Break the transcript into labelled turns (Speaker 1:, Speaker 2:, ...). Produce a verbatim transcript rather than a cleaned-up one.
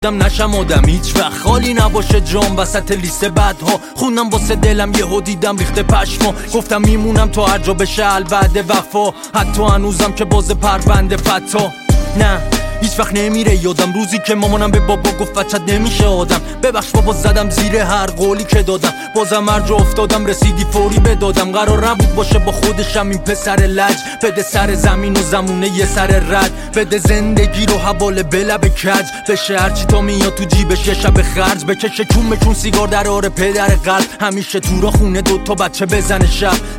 Speaker 1: دم نشم آدم هیچ وقت خالی نباشه جام وسط لیست بعدها خوندم واسه دلم یهو دیدم ریخته پشما گفتم میمونم تا هر جا بشه بعد وفا حتی هنوزم که باز پرونده فتا نه هیچ وقت نمیره یادم روزی که مامانم به بابا گفت بچت نمیشه آدم ببخش بابا زدم زیر هر قولی که دادم بازم هر جا افتادم رسیدی فوری بدادم قرار نبود باشه با خودشم این پسر لج بده سر زمین و زمونه یه سر رد بده زندگی رو حواله به لب کج بشه هرچی تا میاد تو جیبش یه شب خرج بکشه چون چون سیگار در آره پدر قلب همیشه تو را خونه دوتا بچه بزنه شب